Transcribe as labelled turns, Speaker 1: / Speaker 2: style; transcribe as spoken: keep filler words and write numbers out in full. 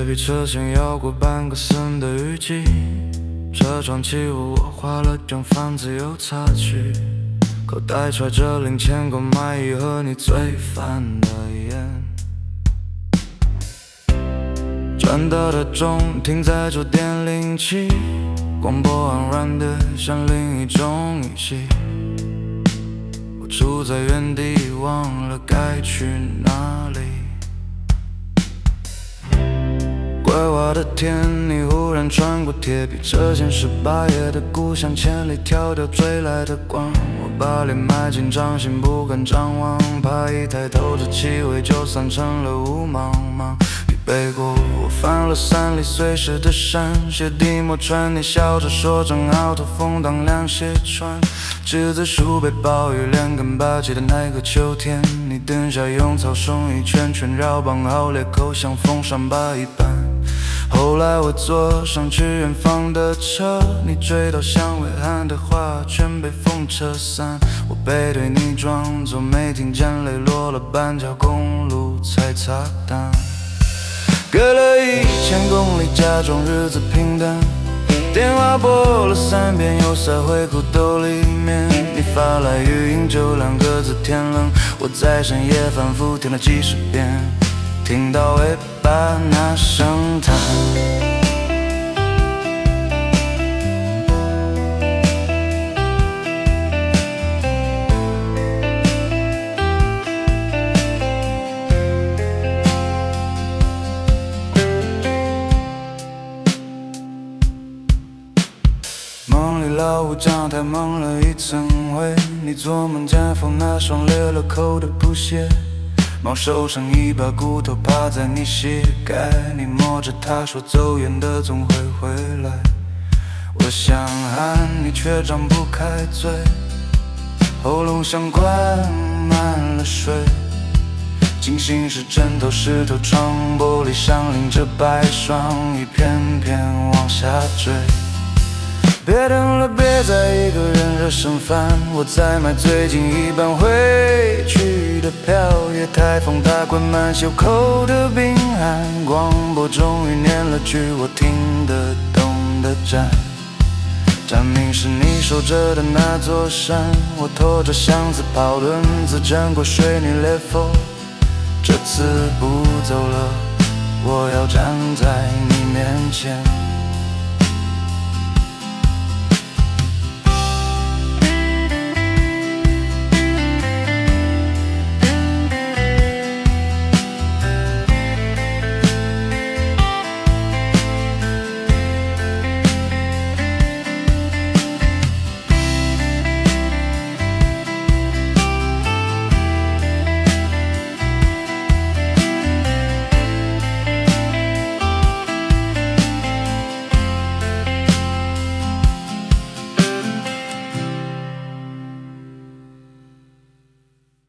Speaker 1: 比车前要过半个森的雨季，车窗起雾，我化了妆，房子又擦去，口袋揣着零钱购买一盒你最烦的烟。转到的钟停在九点零七，广播安然的像另一种语气。我住在原地，忘了该去哪里。规划的天，你忽然穿过铁皮，这前是八月的故乡，千里迢迢追来的光。我把脸埋进掌心，不敢张望，怕一抬头这气味就散成了雾茫茫。你背过我翻了山里碎石的山，鞋底磨穿，你笑着说正好透风当凉鞋穿。栀子树被暴雨连根拔起的那个秋天，你蹲下用草绳一圈圈绕绑好裂口，像风扇把一半。后来我坐上去远方的车，你追悼像伟岸的花全被风车散。我背对你装作没听见，泪落了半条公路才擦干。隔了一千公里，假装日子平淡，电话拨了三遍，又塞回裤兜里面。你发来语音就两个字，天冷。我在深夜反复听了几十遍，听到尾巴那声叹。梦里老虎将太蒙了一层灰，你做梦见风那双裂了口的布鞋，猫收成一把骨头趴在你膝盖，你摸着它说走远的总会回来。我想喊你却张不开嘴，喉咙像灌满了水，惊醒时枕头湿透，窗玻璃上淋着白霜，一片片往下坠。别等了，别再一个人惹生烦，我在买最近一班回去的票。夜台风打滚满袖口的冰寒，广播终于念了句我听得懂的站。站名是你守着的那座山，我拖着箱子跑轮子挣过水泥裂缝，这次不走了，我要站在你面前。